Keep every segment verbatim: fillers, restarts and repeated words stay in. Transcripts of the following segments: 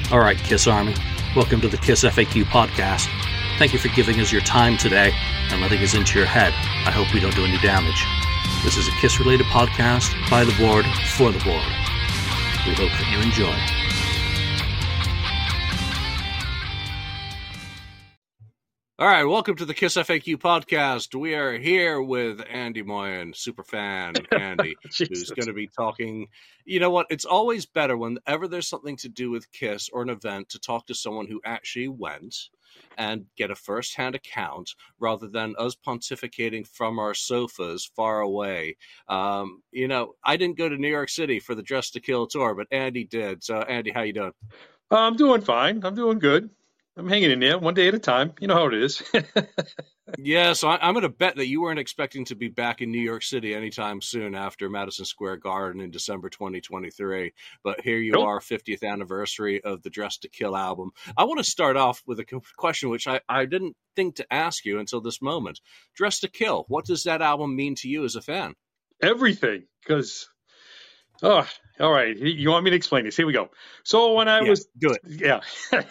All right, KISS Army, welcome to the KISS F A Q podcast. Thank you for giving us your time today and letting us into your head. I hope we don't do any damage. This is a KISS-related podcast by the board, for the board. We hope that you enjoy. All right, welcome to the KISS F A Q podcast. We are here with Andy Moyen, super fan Andy, who's going to be talking. You know what? It's always better whenever there's something to do with KISS or an event to talk to someone who actually went and get a first-hand account rather than us pontificating from our sofas far away. Um, you know, I didn't go to New York City for the Dressed to Kill tour, but Andy did. So, Andy, how you doing? Uh, I'm doing fine. I'm doing good. I'm hanging in there one day at a time. You know how it is. Yeah, so I, I'm going to bet that you weren't expecting to be back in New York City anytime soon after Madison Square Garden in December twenty twenty-three. But here you Nope. are, fiftieth anniversary of the Dressed to Kill album. I want to start off with a question which I, I didn't think to ask you until this moment. Dressed to Kill, what does that album mean to you as a fan? Everything. Because, oh, all right. You want me to explain this? Here we go. So when I Yeah, was, do it. yeah.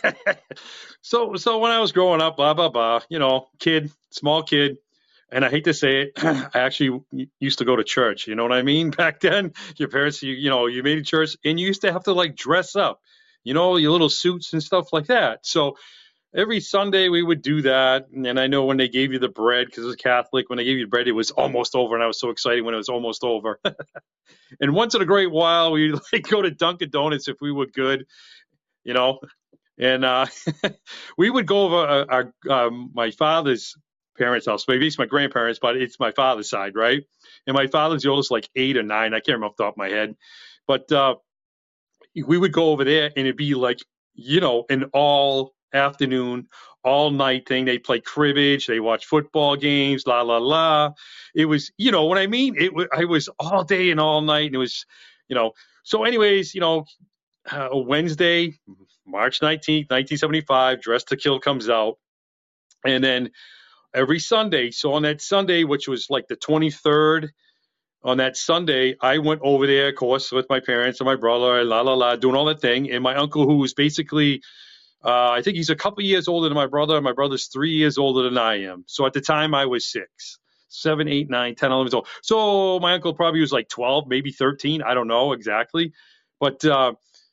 so, so when I was growing up, blah, blah, blah, you know, kid, small kid. And I hate to say it, I actually used to go to church. You know what I mean? Back then, your parents, you, you know, you made a church and you used to have to like dress up, you know, your little suits and stuff like that. So every Sunday we would do that. And I know when they gave you the bread, because it was Catholic, when they gave you the bread, it was almost over. And I was so excited when it was almost over. And once in a great while, we'd like go to Dunkin' Donuts if we were good, you know. And uh, we would go over our, our um, my father's parents' house. Maybe it's my grandparents, but it's my father's side, right? And my father's the oldest, like eight or nine. I can't remember off the top of my head. But uh, we would go over there, and it'd be like, you know, an all afternoon, all night thing. They play cribbage, they watch football games, la la la. It was, you know what I mean? It was, I was all day and all night, and it was, you know. So, anyways, you know, uh, Wednesday, March nineteenth, nineteen seventy-five, Dressed to Kill comes out, and then every Sunday. So on that Sunday, which was like the twenty-third. On that Sunday, I went over there, of course, with my parents and my brother, la, la, la, doing all that thing. And my uncle, who was basically, uh, I think he's a couple years older than my brother. My brother's three years older than I am. So at the time, I was six, seven, eight, nine, ten, eleven years old. So my uncle probably was like twelve, maybe thirteen. I don't know exactly. But uh,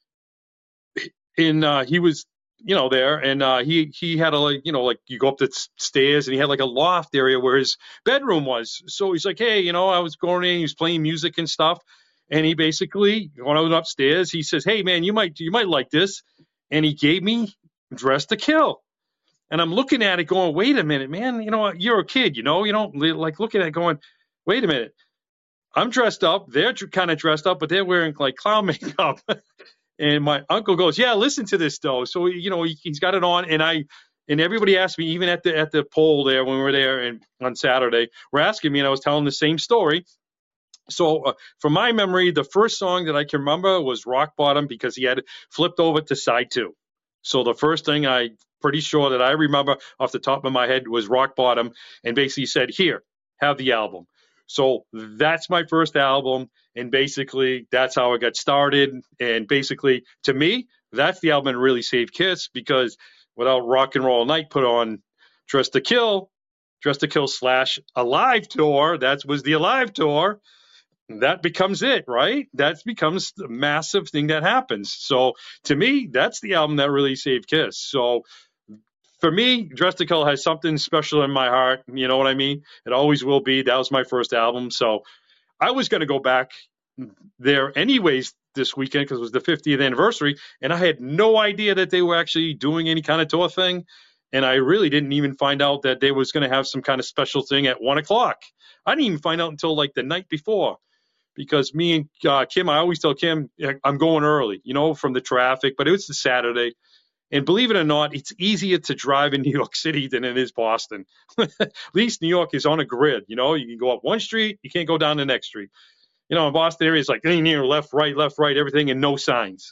in uh, he was, you know, there. And uh, he he had a, like, you know, like you go up the stairs and he had like a loft area where his bedroom was. So he's like, hey, you know, I was going in, he was playing music and stuff. And he basically, when I was upstairs, he says, hey, man, you might you might like this. And he gave me Dressed to Kill. And I'm looking at it going, wait a minute, man, you know, you're a kid, you know, you don't like looking at it going, wait a minute. I'm dressed up. They're kind of dressed up, but they're wearing like clown makeup. And my uncle goes, yeah, listen to this though. So, you know, he, he's got it on. And I, and everybody asked me, even at the, at the poll there, when we were there and on Saturday, we're asking me, and I was telling the same story. So uh, from my memory, the first song that I can remember was Rock Bottom, because he had flipped over to side two. So the first thing I pretty sure that I remember off the top of my head was Rock Bottom, and basically said, here, have the album. So that's my first album, and basically that's how it got started. And basically, to me, that's the album that really saved KISS, because without Rock and Roll Night put on Dressed to Kill, Dressed to Kill slash Alive tour, that was the Alive tour, that becomes it, right? That becomes the massive thing that happens. So to me, that's the album that really saved KISS. So for me, Dressed to Kill has something special in my heart. You know what I mean? It always will be. That was my first album. So I was going to go back there anyways this weekend because it was the fiftieth anniversary. And I had no idea that they were actually doing any kind of tour thing. And I really didn't even find out that they was going to have some kind of special thing at one o'clock. I didn't even find out until like the night before. Because me and uh, Kim, I always tell Kim, I'm going early, you know, from the traffic. But it was the Saturday. And believe it or not, it's easier to drive in New York City than it is Boston. At least New York is on a grid. You know, you can go up one street, you can't go down the next street. You know, in Boston area, it's like linear, left, right, left, right, everything, and no signs.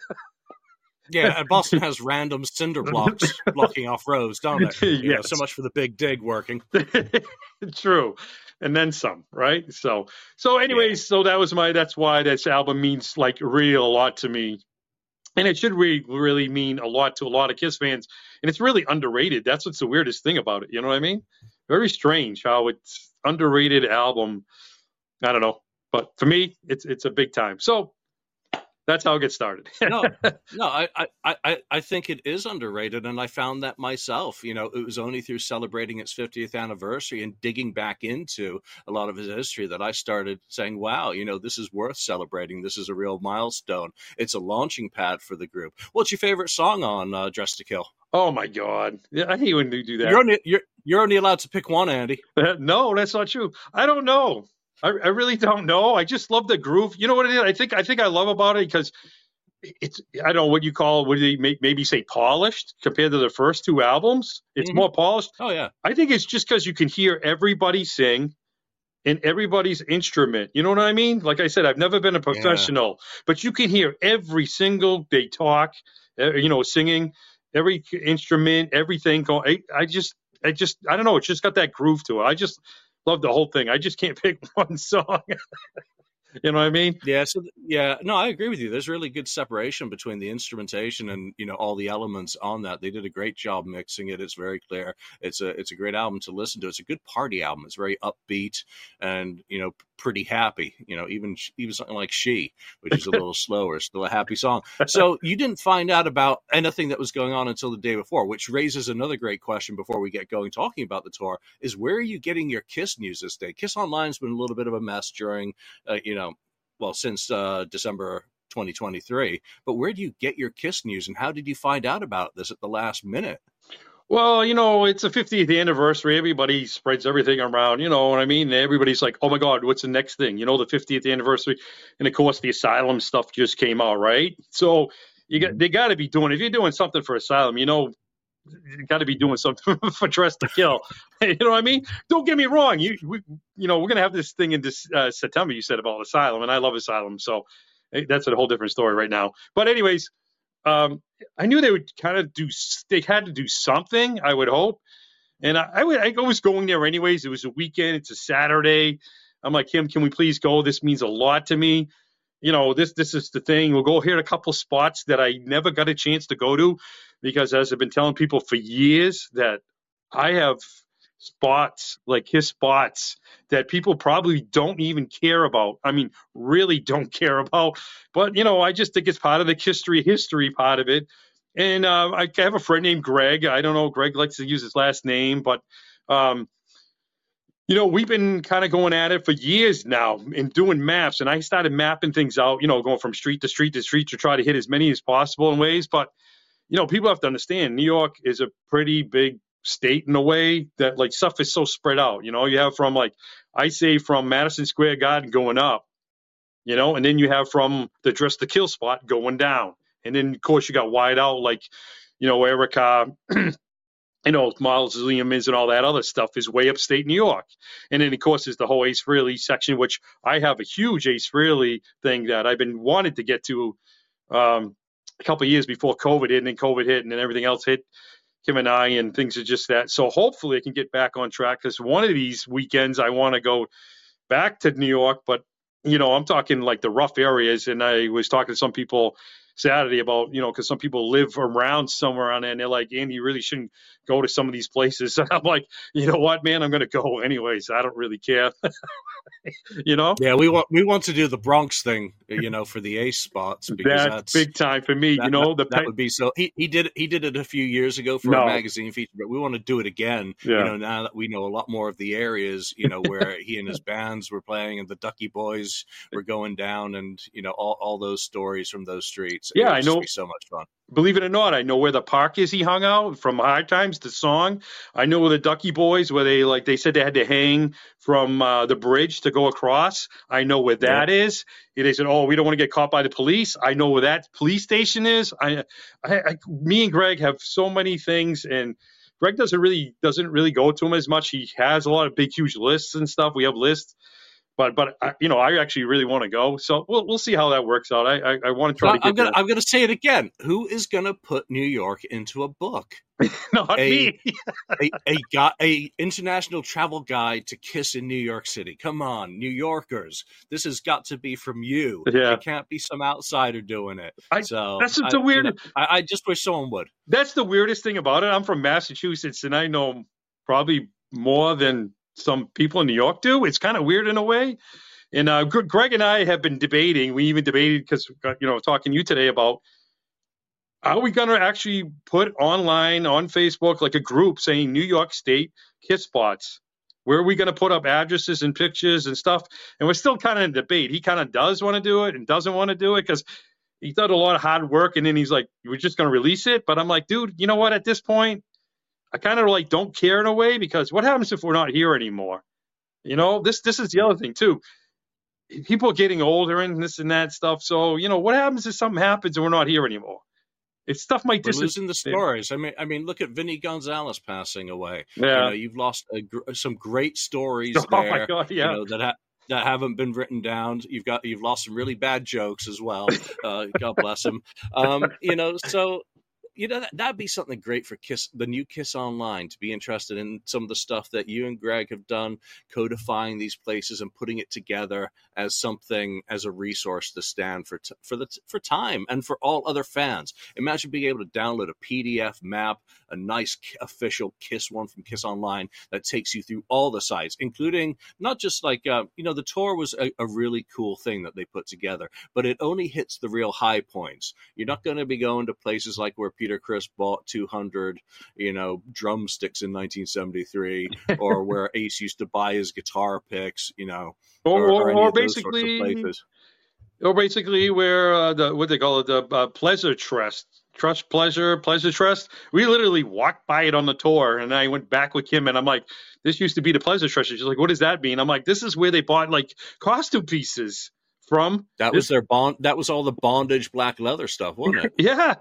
Yeah, and Boston has random cinder blocks blocking off roads, don't they? You Yes. know, so much for the big dig working. True. And then some, right? So, so anyways, yeah. so that was my, that's why this album means like really a lot to me. And it should really, really mean a lot to a lot of Kiss fans. And it's really underrated. That's what's the weirdest thing about it. You know what I mean? Very strange how it's underrated album. I don't know. But for me, it's it's a big time. So that's how it gets started. no, no, I, I, I, I think it is underrated, and I found that myself. You know, it was only through celebrating its fiftieth anniversary and digging back into a lot of his history that I started saying, wow, you know, this is worth celebrating. This is a real milestone. It's a launching pad for the group. What's your favorite song on uh, Dress to Kill? Oh, my God. I hate when you do that. You're only, you're, you're only allowed to pick one, Andy. No, that's not true. I don't know. I, I really don't know. I just love the groove. You know what it is? I think I think I love about it because it's, I don't know what you call, what do you make, maybe say polished compared to the first two albums? It's mm-hmm. more polished. Oh, yeah. I think it's just because you can hear everybody sing and everybody's instrument. You know what I mean? Like I said, I've never been a professional, yeah. but you can hear every single, they talk, you know, singing, every instrument, everything. I, I just, I just, I don't know. It's just got that groove to it. I just love the whole thing. I just can't pick one song. You know what I mean? Yeah. So yeah, no, I agree with you. There's really good separation between the instrumentation and, you know, all the elements on that. They did a great job mixing it. It's very clear. It's a, it's a great album to listen to. It's a good party album. It's very upbeat and, you know, pretty happy, you know, even, even something like She, which is a little slower, still a happy song. So you didn't find out about anything that was going on until the day before, which raises another great question before we get going talking about the tour is where are you getting your Kiss news this day? Kiss Online's been a little bit of a mess during, uh, you know, well, since uh, December twenty twenty-three, but where do you get your Kiss news and how did you find out about this at the last minute? Well, you know, it's a fiftieth anniversary. Everybody spreads everything around, you know what I mean? Everybody's like, oh my God, what's the next thing? You know, the fiftieth anniversary. And of course, the Asylum stuff just came out, right? So you got, they got to be doing, if you're doing something for Asylum, you know, you got to be doing something for Dress to Kill. You know what I mean? Don't get me wrong. You, we, you know, we're going to have this thing in this uh, September, you said about Asylum, and I love Asylum. So hey, that's a whole different story right now. But anyways, um, I knew they would kind of do, they had to do something, I would hope. And I, I, would, I was going there anyways. It was a weekend. It's a Saturday. I'm like, Kim, can we please go? This means a lot to me. You know, this this is the thing. We'll go here at a couple spots that I never got a chance to go to because as I've been telling people for years that I have spots, like his spots, that people probably don't even care about. I mean, really don't care about. But, you know, I just think it's part of the history, history part of it. And uh, I have a friend named Greg. I don't know. Greg likes to use his last name, but um, you know, we've been kind of going at it for years now and doing maps. And I started mapping things out, you know, going from street to street to street to try to hit as many as possible in ways. But, you know, people have to understand New York is a pretty big state in a way that like stuff is so spread out. You know, you have from like, I say from Madison Square Garden going up, you know, and then you have from the Dress to Kill spot going down. And then, of course, you got wide out like, you know, Erica. You know, Mausoleum is and all that other stuff is way upstate New York. And then, of course, there's the whole Ace Frehley section, which I have a huge Ace Frehley thing that I've been wanting to get to um, a couple of years before COVID hit, and then COVID hit, and then everything else hit Kim and I, and things are just that. So hopefully I can get back on track because one of these weekends I want to go back to New York. But, you know, I'm talking like the rough areas. And I was talking to some people Saturday about, you know, because some people live around somewhere on there and they're like, Andy, you really shouldn't go to some of these places. And I'm like, you know what, man, I'm going to go anyways. I don't really care. You know? Yeah, we want we want to do the Bronx thing, you know, for the Ace spots. Because that's, that's big time for me. That, you know, that, the that would be so. He he did he did it a few years ago for no. a magazine feature, but we want to do it again. Yeah. You know, now that we know a lot more of the areas, you know, where he and his bands were playing, and the Ducky Boys were going down, and you know, all, all those stories from those streets. Yeah, I know. Be so much fun. Believe it or not, I know where the park is he hung out from Hard Times to Song. I know where the Ducky Boys, where they like they said they had to hang from uh, the bridge to go across. I know where that yeah. is. They said, oh, we don't want to get caught by the police. I know where that police station is. I, I, I me and Greg have so many things, and Greg doesn't really doesn't really go to them as much. He has a lot of big, huge lists and stuff. We have lists. But but I, you know, I actually really want to go, so we'll we'll see how that works out. I I, I want to try so to get I'm gonna there. I'm gonna say it again. Who is gonna put New York into a book? Not a, me. a a guy, a international travel guide to Kiss in New York City. Come on, New Yorkers. This has got to be from you. Yeah. It can't be some outsider doing it. I, so that's I, the weird. You know, I, I just wish someone would. That's the weirdest thing about it. I'm from Massachusetts, and I know probably more than some people in New York do. It's kind of weird in a way. And uh, Greg and I have been debating. We even debated because, you know, talking to you today about, are we going to actually put online on Facebook like a group saying New York State Kiss spots? Where are we going to put up addresses and pictures and stuff? And we're still kind of in debate. He kind of does want to do it and doesn't want to do it because he did a lot of hard work. And then he's like, we're just going to release it. But I'm like, dude, you know what? At this point, I kind of like don't care in a way, because what happens if we're not here anymore? You know, this this is the other thing too. People are getting older and this and that stuff. So, you know, what happens if something happens and we're not here anymore? It's stuff might We're dis- losing the stories. I mean, I mean, look at Vinny Gonzalez passing away. Yeah. You know, you've lost a, gr- some great stories Oh there. my God, yeah. You know, that ha- that haven't been written down. You've got you've lost some really bad jokes as well. Uh, God bless him. Um, you know, so. You know, that, that'd be something great for Kiss, the new Kiss Online, to be interested in some of the stuff that you and Greg have done, codifying these places and putting it together as something, as a resource to stand for t- for the t- for time and for all other fans. Imagine being able to download a P D F map, a nice official Kiss one from Kiss Online that takes you through all the sites, including not just like, uh, you know, the tour was a, a really cool thing that they put together, but it only hits the real high points. You're not going to be going to places like where Peter Criss bought two hundred, you know, drumsticks in nineteen seventy-three, or where Ace used to buy his guitar picks, you know, or, or, or, or, any or of those basically, sorts of places. Or basically where uh, the what they call it, the uh, pleasure trust, trust pleasure, pleasure trust. We literally walked by it on the tour, and I went back with Kim, and I'm like, this used to be the pleasure trust. She's like, what does that mean? I'm like, this is where they bought like costume pieces from. That this- was their bond. That was all the bondage black leather stuff, wasn't it? Yeah.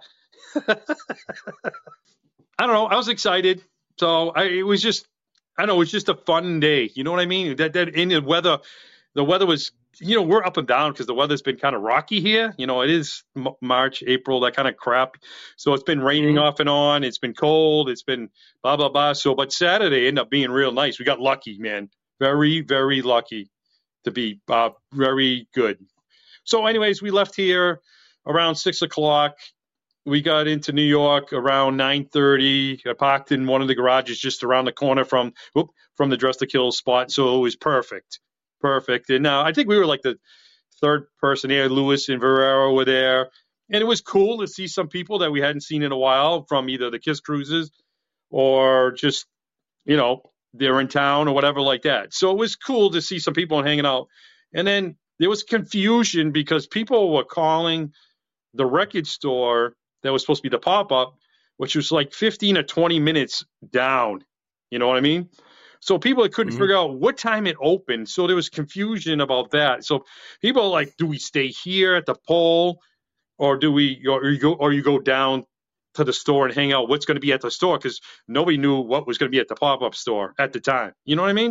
I don't know. I was excited. So I, it was just, I don't know, it was just a fun day. You know what I mean? That, that in the weather, the weather was, you know, we're up and down because the weather's been kind of rocky here. You know, it is M- March, April, that kind of crap. So it's been raining Mhm. off and on. It's been cold. It's been blah, blah, blah. So, but Saturday ended up being real nice. We got lucky, man. Very, very lucky to be uh, very good. So anyways, we left here around six o'clock. We got into New York around nine thirty. I parked in one of the garages just around the corner from whoop, from the Dress to Kill spot. So it was perfect. Perfect. And now uh, I think we were like the third person there. Lewis and Ferrero were there. And it was cool to see some people that we hadn't seen in a while from either the Kiss Cruises or just, you know, they're in town or whatever like that. So it was cool to see some people hanging out. And then there was confusion because people were calling the record store that was supposed to be the pop-up, which was like fifteen or twenty minutes down. You know what I mean? So people couldn't mm-hmm. figure out what time it opened. So there was confusion about that. So people are like, do we stay here at the pole, or do we, or you go, or you go down to the store and hang out? What's going to be at the store? Because nobody knew what was going to be at the pop-up store at the time. You know what I mean?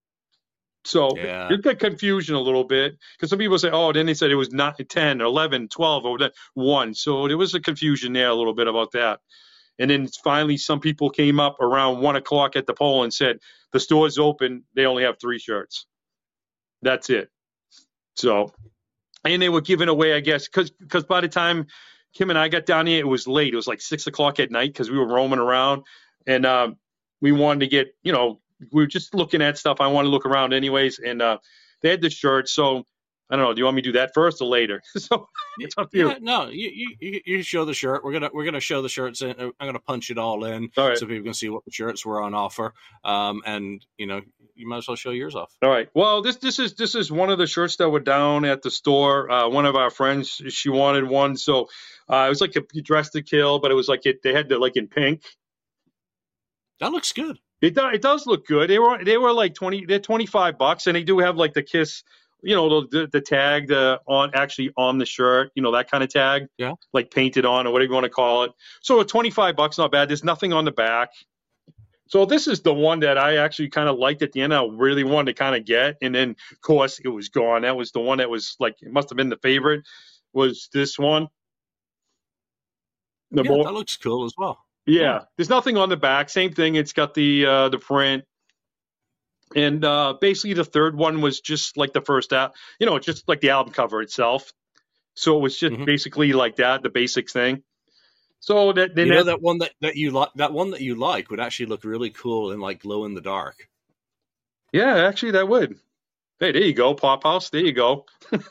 So yeah. it got confusion a little bit because some people say, oh, then they said it was not ten, eleven, twelve, or one. So there was a confusion there a little bit about that. And then finally some people came up around one o'clock at the pole and said, the store's open. They only have three shirts. That's it. So, and they were giving away, I guess, because because by the time Kim and I got down here, it was late. It was like six o'clock at night because we were roaming around. And um, we wanted to get, you know, we were just looking at stuff. I wanted to look around anyways. And uh, they had the shirts. So, I don't know. Do you want me to do that first or later? So it's up to you. Yeah, no, you, you you show the shirt. We're gonna we're gonna show the shirts. In. I'm gonna punch it all in all right. so people can see what the shirts were on offer. Um, and you know, you might as well show yours off. All right. Well, this this is this is one of the shirts that were down at the store. Uh, one of our friends, she wanted one, so uh, it was like a Dress to Kill, but it was like it. They had the like in pink. That looks good. It does. It does look good. They were they were like twenty. They're twenty five bucks, and they do have like the Kiss. You know, the the tag the on actually on the shirt, you know, that kind of tag, yeah, like painted on or whatever you want to call it. So twenty-five bucks, not bad. There's nothing on the back. So this is the one that I actually kind of liked at the end. I really wanted to kind of get, and then of course it was gone. That was the one that was like it must have been the favorite. Was this one? The yeah, bo- that looks cool as well. Yeah, yeah, there's nothing on the back. Same thing. It's got the uh, the print, and uh, basically the third one was just like the first app. You know, just like the album cover itself. So it was just mm-hmm. basically like that, the basic thing. So that then you know that, that one that, that you like that one that you like would actually look really cool in like glow in the dark. Yeah, actually that would. Hey, there you go, Pop House. There you go.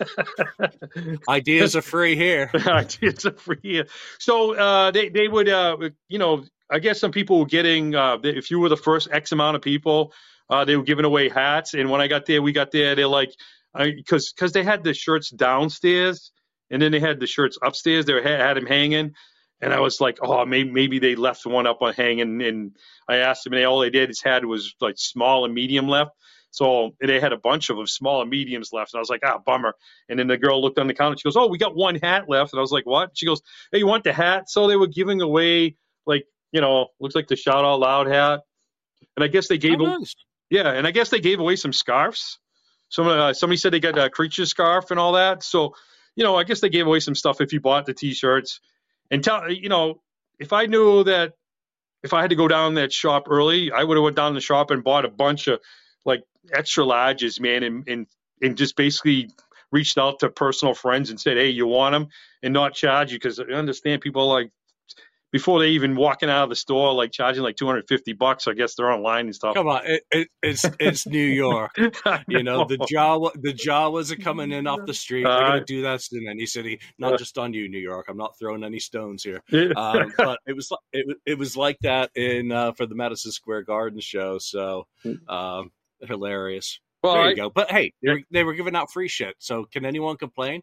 Ideas are free here. Ideas are free here. So uh, they they would uh, you know I guess some people were getting uh, if you were the first X amount of people uh, they were giving away hats, and when I got there we got there they're like because because they had the shirts downstairs and then they had the shirts upstairs. They had, had them hanging. And I was like, oh, maybe maybe they left one up on hanging. And I asked them, and they, all they did is had was like small and medium left. So they had a bunch of them, small and mediums left. And I was like, ah, bummer. And then the girl looked on the counter. She goes, oh, we got one hat left. And I was like, what? She goes, hey, you want the hat? So they were giving away, like, you know, looks like the Shout Out Loud hat. And I guess they gave, oh, nice. yeah, and I guess they gave away some scarves. Some uh, somebody said they got a creature scarf and all that. So, you know, I guess they gave away some stuff if you bought the T-shirts. And tell you know, if I knew that if I had to go down that shop early, I would have went down the shop and bought a bunch of like extra larges, man, and and and just basically reached out to personal friends and said, hey, you want them, and not charge you, because I understand people like before they even walking out of the store, like charging like two hundred fifty bucks. I guess they're online and stuff. Come on, it, it, it's it's New York. You know, the Jawa the Jawas are coming in off the street. They're uh, gonna do that in any city, not uh, just on you, New York. I'm not throwing any stones here. Um, but it was it it was like that in uh, for the Madison Square Garden show. So um, hilarious. Well, there you I, go. But hey, they were, they were giving out free shit. So can anyone complain?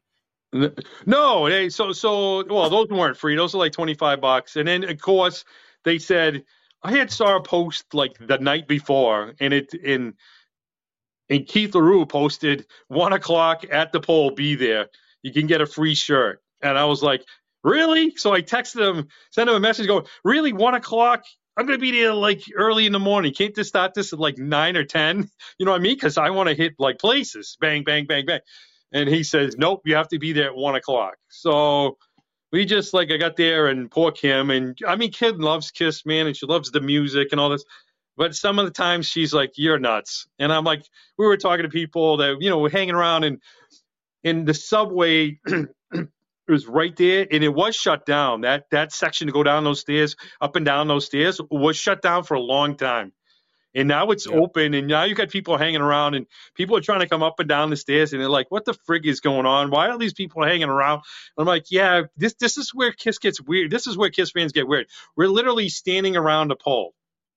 No, they so so well those weren't free. Those are like twenty-five bucks. And then of course they said I had saw a post like the night before, and it in and Keith LaRue posted one o'clock at the poll, be there. You can get a free shirt. And I was like, really? So I texted him, sent him a message going, really, one o'clock? I'm gonna be there like early in the morning. Can't this start this at like nine or ten? You know what I mean? Because I want to hit like places. Bang, bang, bang, bang. And he says, nope, you have to be there at one o'clock. So we just like, I got there, and poor Kim. And I mean, Kim loves Kiss, man, and she loves the music and all this. But some of the times she's like, you're nuts. And I'm like, we were talking to people that, you know, we're hanging around, and in the subway it was right there, and it was shut down. That that section to go down those stairs, up and down those stairs, was shut down for a long time. And now it's yeah. open, and now you got people hanging around, and people are trying to come up and down the stairs, and they're like, what the frig is going on? Why are these people hanging around? And I'm like, yeah, this this is where Kiss gets weird. This is where Kiss fans get weird. We're literally standing around a pole.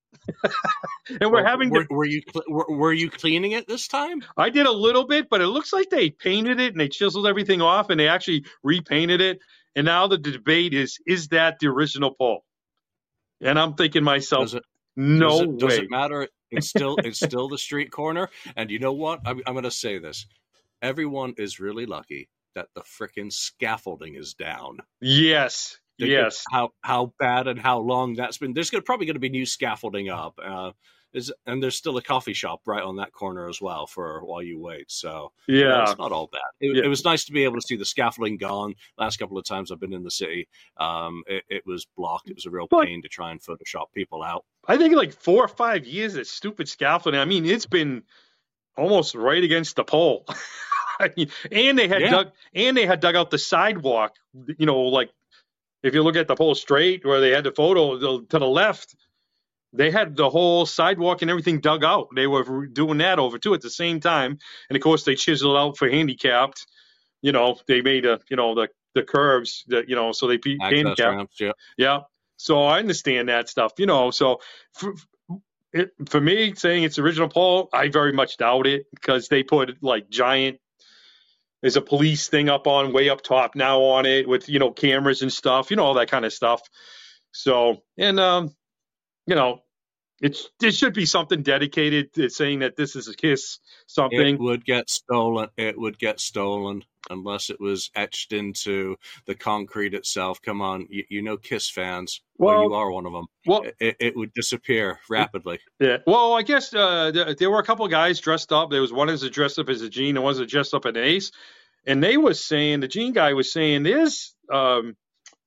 and we're well, having were, to, were you were, were you cleaning it this time? I did a little bit, but it looks like they painted it and they chiseled everything off, and they actually repainted it. And now the debate is, is that the original pole? And I'm thinking to myself, does it, no does it, way. Does it matter? It's still it's still the street corner. And you know what? I'm, I'm going to say this. Everyone is really lucky that the frickin' scaffolding is down. Yes. Think yes. How how bad and how long that's been. There's gonna, probably going to be new scaffolding up. Uh, is and there's still a coffee shop right on that corner as well for while you wait. So yeah, you know, it's not all bad. It, yeah. it was nice to be able to see the scaffolding gone. Last couple of times I've been in the city, um, it, it was blocked. It was a real but, pain to try and Photoshop people out. I think like four or five years of stupid scaffolding. I mean, it's been almost right against the pole. I mean, and they had yeah. dug and they had dug out the sidewalk. You know, like. If you look at the pole straight where they had the photo to the left, they had the whole sidewalk and everything dug out. They were doing that over too at the same time. And of course they chiseled out for handicapped. You know, they made a, you know, the, the curves that, you know, so they be handicapped. Ramps, yeah. yeah. So I understand that stuff, you know, so for, it, for me saying it's original pole, I very much doubt it, because they put like giant, there's a police thing up on way up top now on it with, you know, cameras and stuff, you know, all that kind of stuff. So, and, um, you know, it's, there should be something dedicated to saying that this is a Kiss something. It would get stolen. It would get stolen. unless it was etched into the concrete itself. Come on, you, you know Kiss fans. Well, well, you are one of them. Well, it, it would disappear rapidly. Yeah. Well, I guess uh, there, there were a couple of guys dressed up. There was one as a dressed up as a Gene, and one as a dressed up as an Ace. And they was saying, the Gene guy was saying, there's um,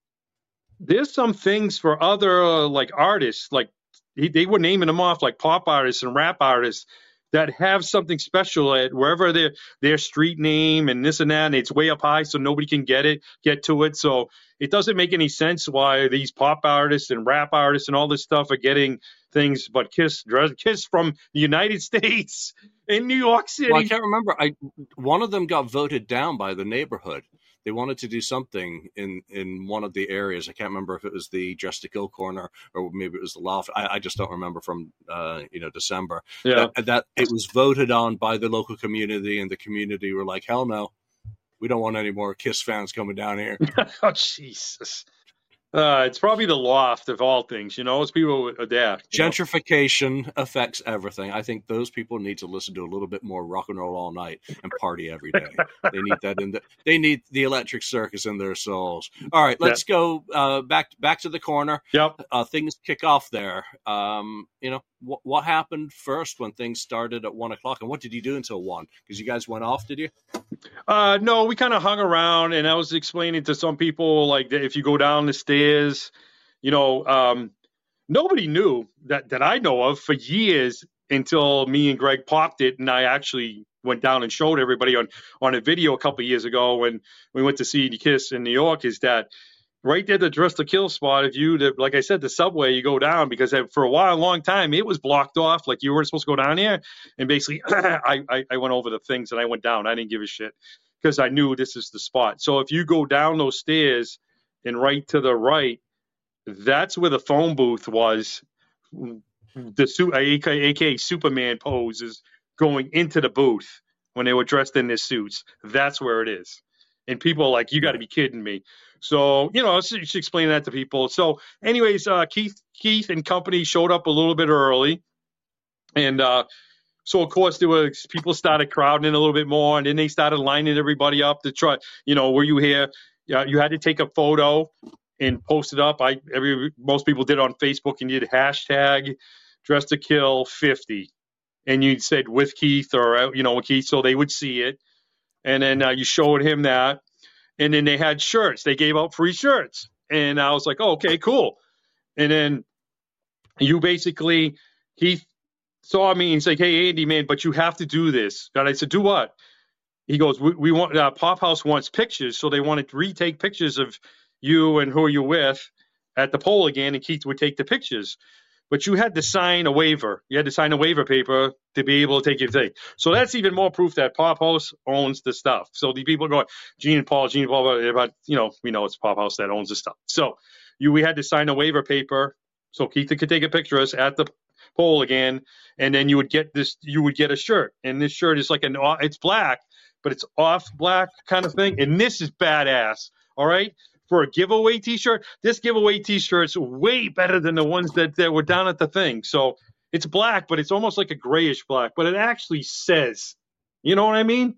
there's some things for other uh, like artists, like he, they were naming them off, like pop artists and rap artists that have something special at wherever their their street name and this and that, and it's way up high, so nobody can get it, get to it. So it doesn't make any sense why these pop artists and rap artists and all this stuff are getting things, but Kiss, Kiss from the United States in New York City. Well, I can't remember. I one of them got voted down by the neighborhood. They wanted to do something in, in one of the areas. I can't remember if it was the Dress to Kill corner or maybe it was the loft. I, I just don't remember from uh, you know December. Yeah, that, that it was voted on by the local community, and the community were like, "Hell no, we don't want any more Kiss fans coming down here." Oh Jesus! Uh, it's probably the loft of all things, you know. It's people adapt. Gentrification know? affects everything. I think those people need to listen to a little bit more rock and roll all night and party every day. They need that in the. They need the Electric Circus in their souls. All right, let's yeah. go uh, back back to the corner. Yep. Uh, things kick off there. Um, you know what what happened first when things started at one o'clock, and what did you do until one? Because you guys went off, did you? Uh, no, we kind of hung around, and I was explaining to some people like if you go down the stairs, you know, um, nobody knew that that I know of for years until me and Greg popped it, and I actually went down and showed everybody on on a video a couple of years ago when we went to see Kiss in New York. Is that right there, the Dress to Kill spot? If you, the, like I said, the subway, you go down because for a while, a long time, it was blocked off. Like you weren't supposed to go down here. And basically, I, I, I went over the things and I went down. I didn't give a shit because I knew this is the spot. So if you go down those stairs and right to the right, that's where the phone booth was. The A K A Superman pose is going into the booth when they were dressed in their suits. That's where it is. And people are like, you got to be kidding me. So, you know, you should explain that to people. So anyways, uh, Keith, Keith and company showed up a little bit early. And uh, so, of course, there were people started crowding in a little bit more. And then they started lining everybody up to try, you know, were you here? Yeah, you had to take a photo and post it up. I every most people did it on Facebook, and you did hashtag Dress to Kill fifty. And you said with Keith or, you know, with Keith, so they would see it. And then uh, you showed him that. And then they had shirts. They gave out free shirts. And I was like, oh, okay, cool. And then you basically, he saw me and he's like, hey, Andy, man, but you have to do this. And I said, do what? He goes, we, we want, uh, Pop House wants pictures. So they wanted to retake pictures of you and who you're with at the poll again. And Keith would take the pictures. But you had to sign a waiver. You had to sign a waiver paper to be able to take your thing. So that's even more proof that Pop House owns the stuff. So the people are going, Gene and Paul, Gene and Paul, but, you know, we know it's Pop House that owns the stuff. So you, we had to sign a waiver paper so Keith could take a picture of us at the poll again, and then you would get this. You would get a shirt, and this shirt is like an, it's black, but it's off black kind of thing, and this is badass. All right. For a giveaway T-shirt, this giveaway T-shirt's way better than the ones that, that were down at the thing. So it's black, but it's almost like a grayish black, but it actually says, you know what I mean?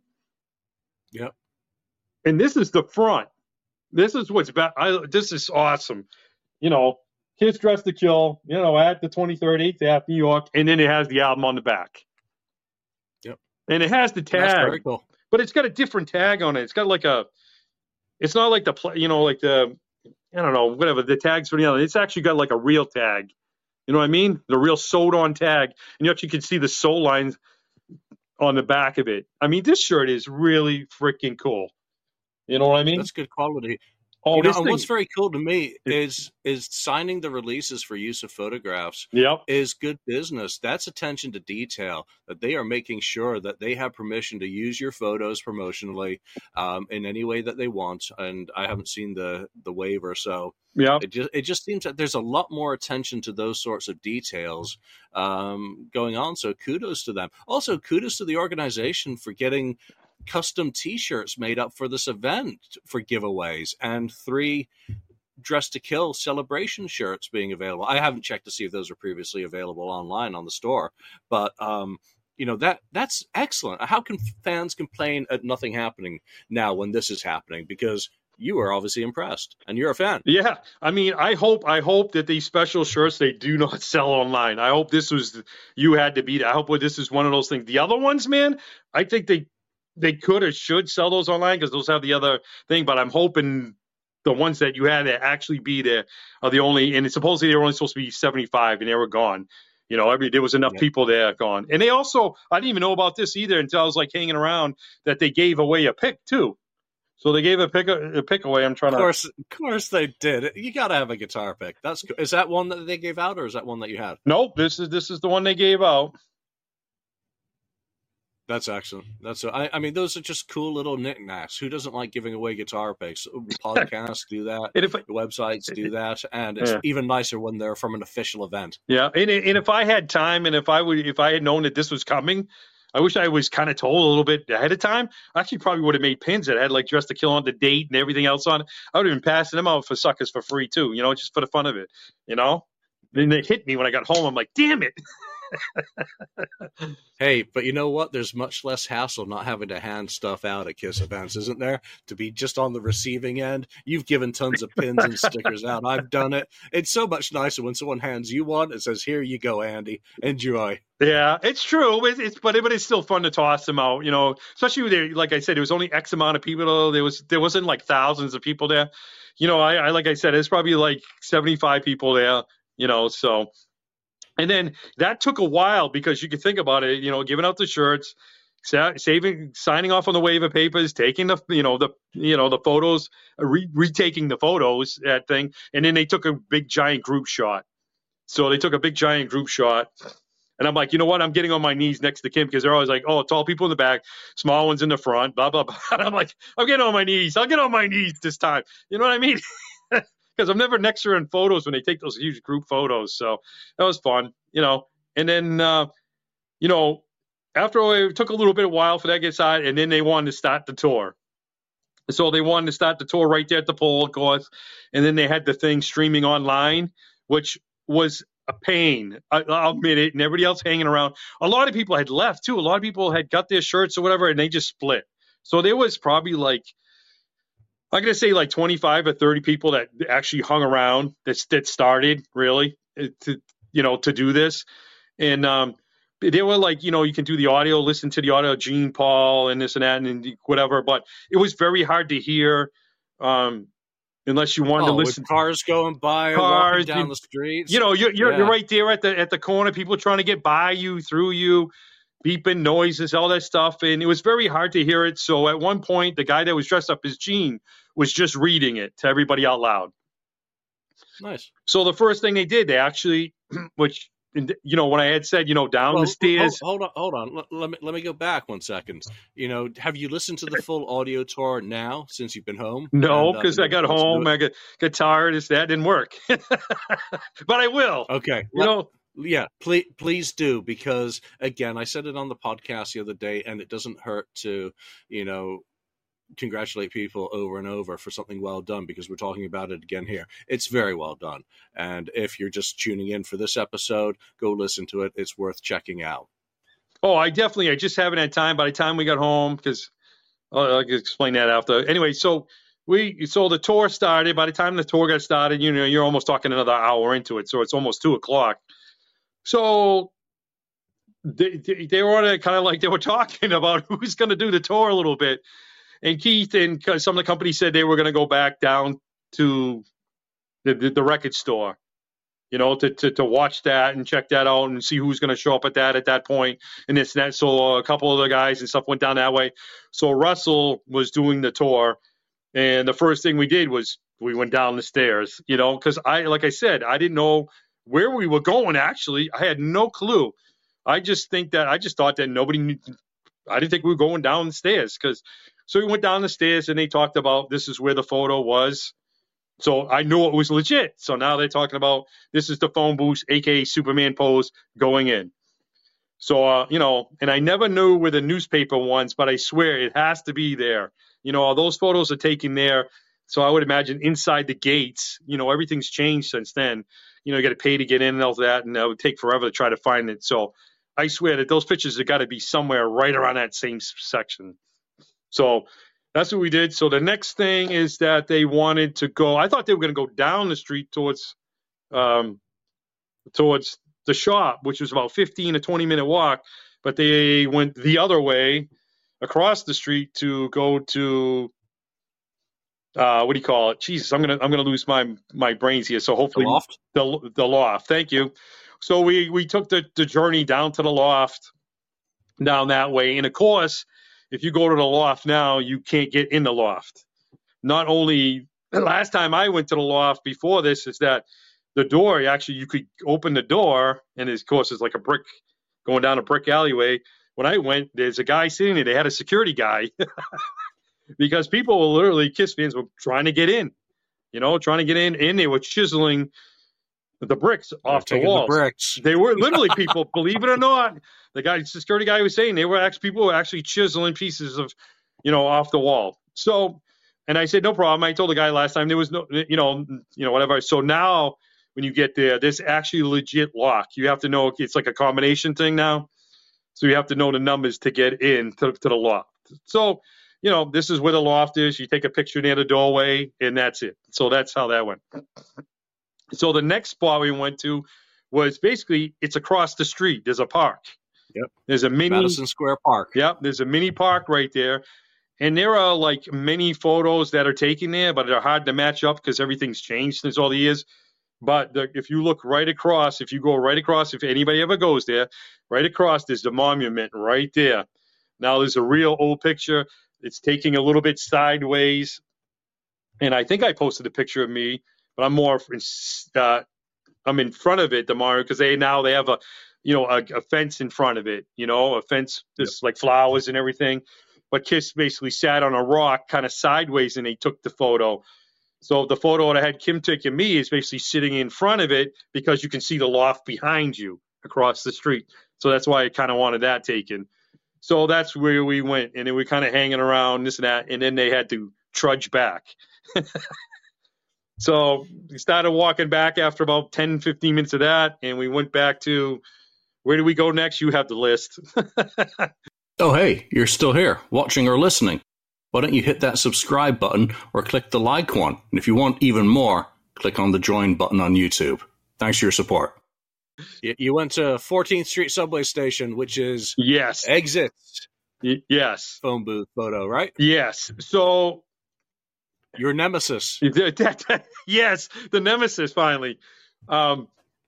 Yep. And this is the front. This is what's bad. I, this is awesome. You know, Kiss Dress to Kill, you know, at the twenty-third, eighth Ave, New York. And then it has the album on the back. Yep. And it has the tag. That's very cool. But it's got a different tag on it. It's got like a, it's not like the, you know, like the, I don't know, whatever, the tags for the other. It's actually got like a real tag. You know what I mean? The real sewed-on tag. And you actually can see the sew lines on the back of it. I mean, this shirt is really freaking cool. You know what I mean? That's good quality. Oh, you know, this and thing, what's very cool to me is is signing the releases for use of photographs. Yep. Is good business. That's attention to detail. That they are making sure that they have permission to use your photos promotionally um, in any way that they want. And I haven't seen the the waiver, so yeah, it just it just seems that there's a lot more attention to those sorts of details um, going on. So kudos to them. Also, kudos to the organization for getting custom T-shirts made up for this event for giveaways, and three Dress to Kill celebration shirts being available. I haven't checked to see if those were previously available online on the store, but um, you know, that that's excellent. How can fans complain at nothing happening now when this is happening? Because you are obviously impressed, and you're a fan. Yeah, I mean, I hope I hope that these special shirts, they do not sell online. I hope this was you had to beat it. I hope this is one of those things. The other ones, man, I think they they could or should sell those online because those have the other thing. But I'm hoping the ones that you had to actually be there are the only. And supposedly they were only supposed to be seventy-five, and they were gone. You know, every there was enough yeah. people there gone. And they also, I didn't even know about this either until I was like hanging around that they gave away a pick too. So they gave a pick a, a pick away. I'm trying of course, to. Of course, they did. You got to have a guitar pick. That's is that one that they gave out, or is that one that you had? Nope. This is this is the one they gave out. That's excellent. That's I, I mean, those are just cool little knickknacks. Who doesn't like giving away guitar picks? Podcasts do that. And if I, websites do that, and it's yeah. even nicer when they're from an official event. Yeah, and and if I had time, and if I would, if I had known that this was coming. I wish I was kind of told a little bit ahead of time. I actually probably would have made pins that had like Dress to Kill on the date and everything else on it. I would have been passing them out for suckers for free too, you know, just for the fun of it, you know? Then they hit me when I got home. I'm like, damn it. Hey, but you know what? There's much less hassle not having to hand stuff out at KISS events, isn't there? To be just on the receiving end. You've given tons of pins and stickers out. I've done it. It's so much nicer when someone hands you one. It says, here you go, Andy. Enjoy. Yeah, it's true. It's, it's but, but it's still fun to toss them out, you know, especially with there, like I said, there was only X amount of people. There was, there wasn't like thousands of people there. You know, I, I like I said, it's probably like seventy-five people there, you know, so. And then that took a while because you could think about it, you know, giving out the shirts, saving, signing off on the waiver papers, taking the, you know, the, you know, the photos, re- retaking the photos, that thing. And then they took a big giant group shot. So they took a big giant group shot. And I'm like, you know what? I'm getting on my knees next to Kim because they're always like, oh, tall people in the back, small ones in the front, blah, blah, blah. And I'm like, I'm getting on my knees. I'll get on my knees this time. You know what I mean? Because I'm never next to her in photos when they take those huge group photos. So that was fun, you know. And then, uh, you know, after it took a little bit of while for that to get started, and then they wanted to start the tour. So they wanted to start the tour right there at the pole, of course. And then they had the thing streaming online, which was a pain. I, I'll admit it. And everybody else hanging around. A lot of people had left, too. A lot of people had got their shirts or whatever, and they just split. So there was probably like, I'm going to say like twenty-five or thirty people that actually hung around that, that started really to, you know, to do this. And um, they were like, you know, you can do the audio, listen to the audio, Gene Paul and this and that and whatever. But it was very hard to hear um, unless you wanted oh, to listen. With cars going by, cars down you, the streets. You know, you're, you're, yeah. you're right there at the, at the corner, people trying to get by you, through you. Beeping noises, all that stuff. And it was very hard to hear it. So at one point, the guy that was dressed up as Gene was just reading it to everybody out loud. Nice. So the first thing they did, they actually, which, you know, when I had said, you know, down well, the stairs. Hold, hold on, hold on. Let, let me let me go back one second. You know, have you listened to the full audio tour now since you've been home? No, because uh, I got home, I got, got tired. This, that didn't work. But I will. Okay. You know. Yeah, please, please do, because again, I said it on the podcast the other day, and it doesn't hurt to, you know, congratulate people over and over for something well done, because we're talking about it again here. It's very well done. And if you're just tuning in for this episode, go listen to it. It's worth checking out. Oh, I definitely, I just haven't had time by the time we got home, because I'll, I'll explain that after. Anyway, so we, so the tour started. By the time the tour got started, you know, you're almost talking another hour into it. So it's almost two o'clock. So they, they, they were kind of like they were talking about who's going to do the tour a little bit. And Keith and some of the companies said they were going to go back down to the, the, the record store, you know, to, to, to watch that and check that out and see who's going to show up at that at that point. And this and that. So a couple of the guys and stuff went down that way. So Russell was doing the tour. And the first thing we did was we went down the stairs, you know, because I, like I said, I didn't know where we were going, actually. I had no clue. I just think that I just thought that nobody knew. I didn't think we were going down the stairs. Because so we went down the stairs and they talked about this is where the photo was. So I knew it was legit. So now they're talking about this is the phone booth, A K A Superman pose going in. So, uh, you know, and I never knew where the newspaper ones, but I swear it has to be there. You know, all those photos are taken there. So I would imagine inside the gates, you know, everything's changed since then. You know, you got to pay to get in and all that, and it would take forever to try to find it. So I swear that those pictures have got to be somewhere right around that same section. So that's what we did. So the next thing is that they wanted to go. I thought they were going to go down the street towards, um, towards the shop, which was about fifteen to twenty minute walk, but they went the other way across the street to go to. Uh, what do you call it? Jesus, I'm gonna I'm gonna lose my my brains here. So hopefully the loft. The the loft. Thank you. So we we took the, the journey down to the loft, down that way. And of course, if you go to the loft now, you can't get in the loft. Not only the last time I went to the loft before this is that the door actually you could open the door, and of course it's like a brick going down a brick alleyway. When I went, there's a guy sitting there. They had a security guy. Because people were literally, KISS fans were trying to get in, you know, trying to get in, and they were chiseling the bricks off the walls. The bricks. They were literally people, believe it or not. The guy, the security guy was saying they were actually, people were actually chiseling pieces of, you know, off the wall. So, and I said, no problem. I told the guy last time there was no, you know, you know, whatever. So now when you get there, there's actually legit lock. You have to know it's like a combination thing now. So you have to know the numbers to get in to, to the loft. So, you know, this is where the loft is. You take a picture near the doorway, and that's it. So that's how that went. So the next spot we went to was basically, it's across the street. There's a park. Yep. There's a mini. Madison Square Park. Yep. There's a mini park right there. And there are like many photos that are taken there, but they're hard to match up because everything's changed since all the years. But the, if you look right across, if you go right across, if anybody ever goes there, right across, there's the monument right there. Now there's a real old picture. It's taking a little bit sideways, and I think I posted a picture of me, but I'm more uh, I'm in front of it, the Mario, because they now they have a you know a, a fence in front of it, you know, a fence that's like flowers and everything. But KISS basically sat on a rock, kind of sideways, and they took the photo. So the photo that I had Kim take of me is basically sitting in front of it because you can see the loft behind you across the street. So that's why I kind of wanted that taken. So that's where we went, and then we kind of hanging around, this and that, and then they had to trudge back. So we started walking back after about ten, fifteen minutes of that, and we went back to, where do we go next? You have the list. Oh, hey, you're still here, watching or listening. Why don't you hit that subscribe button or click the like one? And if you want even more, click on the join button on YouTube. Thanks for your support. You went to fourteenth Street Subway Station, which is yes exits. Y- yes. Phone booth photo, right? Yes. So your nemesis. Yes, the nemesis finally. Um,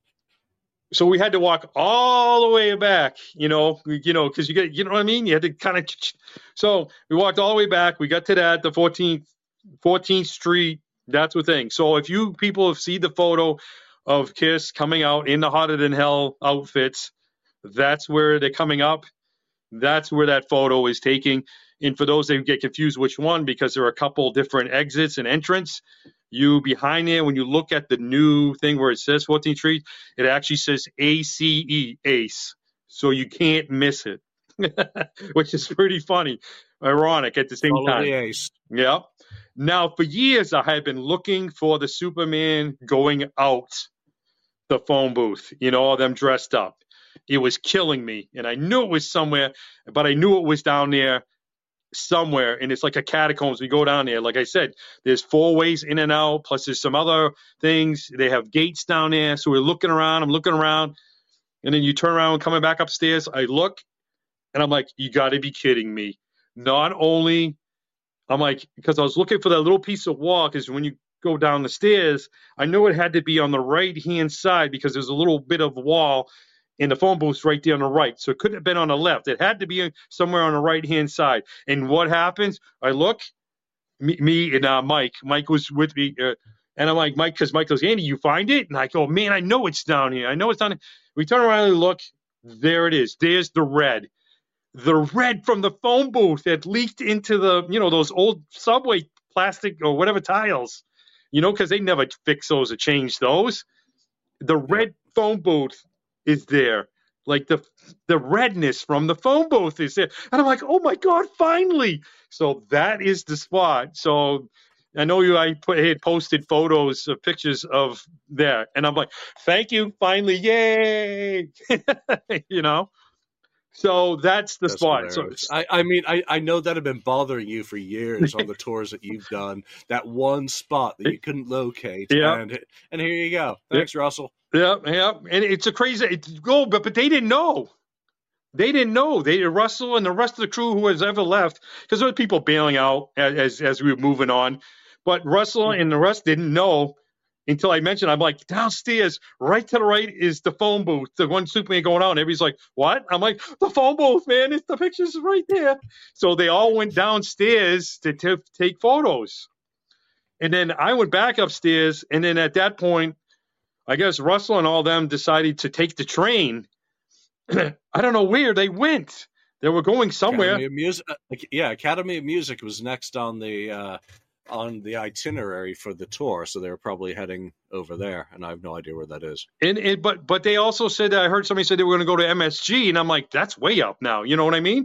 so we had to walk all the way back, you know, you know, because you get, you know what I mean? You had to kind of. So we walked all the way back. We got to that, the fourteenth, fourteenth Street. That's the thing. So if you people have seen the photo of KISS coming out in the Hotter Than Hell outfits, that's where they're coming up. That's where that photo is taking. And for those that get confused which one, because there are a couple different exits and entrance, you behind there, when you look at the new thing where it says fourteenth Street, it actually says A C E, Ace. So you can't miss it, which is pretty funny, ironic at the same Follow time. The ace. Yeah. Now, for years, I had been looking for the Superman going out the phone booth, you know, them dressed up. It was killing me, and I knew it was somewhere, but I knew it was down there somewhere, and it's like a catacombs. We go down there. Like I said, there's four ways in and out, plus there's some other things. They have gates down there, so we're looking around. I'm looking around, and then you turn around coming back upstairs. I look, and I'm like, you got to be kidding me. Not only, I'm like, because I was looking for that little piece of wall, because when you go down the stairs, I knew it had to be on the right-hand side because there's a little bit of wall in the phone booth right there on the right. So it couldn't have been on the left. It had to be somewhere on the right-hand side. And what happens? I look, me, me and uh, Mike. Mike was with me. Uh, and I'm like, Mike, because Mike goes, Andy, you find it? And I go, man, I know it's down here. I know it's down here. We turn around and look. There it is. There's the red. The red from the phone booth that leaked into the, you know, those old subway plastic or whatever tiles, you know, because they never fix those or change those. The red phone booth is there. Like the the redness from the phone booth is there. And I'm like, oh my God, finally. So that is the spot. So I know you I put had posted photos of pictures of there. And I'm like, thank you, finally, yay. You know? So that's the That's spot. So, hilarious. I, I mean, I, I know that had been bothering you for years on the tours that you've done. That one spot that you couldn't locate, yeah, and and here you go. Thanks, yeah. Russell. Yeah, yeah, and it's a crazy. It's go, but but they didn't know. They didn't know. They Russell and the rest of the crew who has ever left, because there were people bailing out as as we were moving on. But Russell and the rest didn't know until I mentioned. I'm like, downstairs, right to the right is the phone booth, the one Superman going out. And everybody's like, what? I'm like, the phone booth, man. It's the pictures right there. So they all went downstairs to t- take photos. And then I went back upstairs. And then at that point, I guess Russell and all them decided to take the train. I don't know where they went. They were going somewhere. Academy of Music, yeah, Academy of Music was next on the uh, on the itinerary for the tour, so they were probably heading over there, and I have no idea where that is. And, and but but they also said that I heard somebody say they were going to go to M S G, and I'm like, that's way up now. You know what I mean?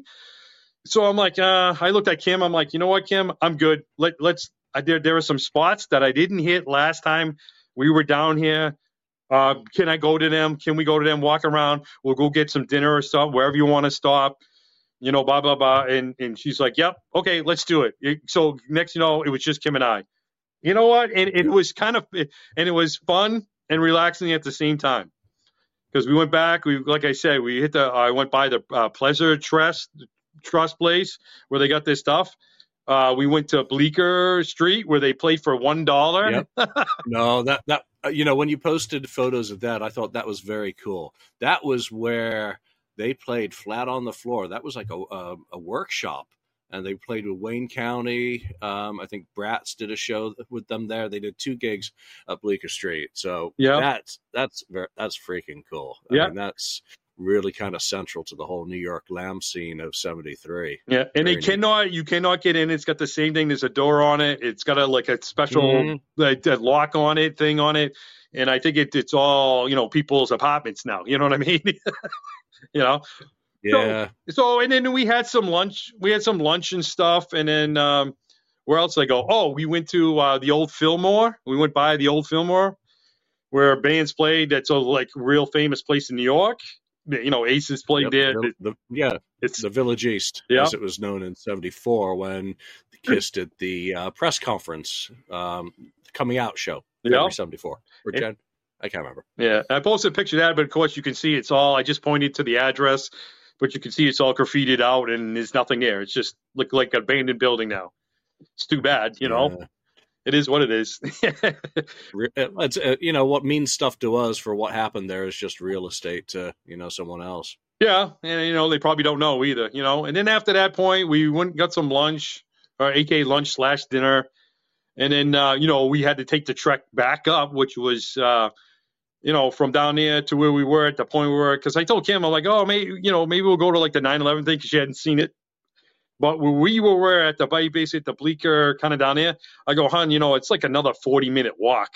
So I'm like, uh, I looked at Kim. I'm like, you know what, Kim? I'm good. Let let's. I, there there are some spots that I didn't hit last time we were down here. Uh, can I go to them? Can we go to them? Walk around. We'll go get some dinner or stuff wherever you want to stop. You know, blah blah blah. And and she's like, yep, okay, let's do it. it so next, you know, it was just Kim and I. You know what? And it was kind of, and it was fun and relaxing at the same time, because we went back. We, like I said, we hit the. I went by the uh, Pleasure Trust Trust place where they got this stuff. Uh, we went to Bleecker Street where they played for one dollar. Yep. No, that that you know, when you posted photos of that, I thought that was very cool. That was where they played flat on the floor. That was like a a, a workshop, and they played with Wayne County. Um, I think Bratz did a show with them there. They did two gigs at Bleecker Street. So yeah, that's that's very, that's freaking cool. I yeah, mean, that's really kind of central to the whole New York glam scene of seventy-three. Yeah, and Very it cannot, you cannot get in. It's got the same thing. There's a door on it. It's got a like a special mm-hmm. like, a lock on it, thing on it. And I think it, it's all, you know, people's apartments now. You know what I mean? You know? Yeah. So, so, and then we had some lunch. We had some lunch and stuff. And then um, where else did I go? Oh, we went to uh, the old Fillmore. We went by the old Fillmore where bands played. That's a like real famous place in New York. You know, Aces played yep, there. The, the, yeah, it's the Village East, yeah. as it was known in seventy-four when the Kiss did the uh, press conference, um, coming out show, February seventy-four. Or Jen, it, I can't remember. Yeah, I posted a picture of that, but of course you can see it's all, I just pointed to the address, but you can see it's all graffitied out and there's nothing there. It's just look like an abandoned building now. It's too bad, you know. Yeah. It is what it is. It's, uh, you know, what means stuff to us for what happened there is just real estate to, you know, someone else. Yeah, and, you know, they probably don't know either, you know. And then after that point, we went and got some lunch, or A K A lunch slash dinner. And then, uh, you know, we had to take the trek back up, which was, uh, you know, from down there to where we were at the point where, because I told Kim, I'm like, oh, maybe, you know, maybe we'll go to like the nine eleven thing because she hadn't seen it. But when we were at the base at the Bleecker, kind of down there, I go, hon, you know, it's like another forty minute walk,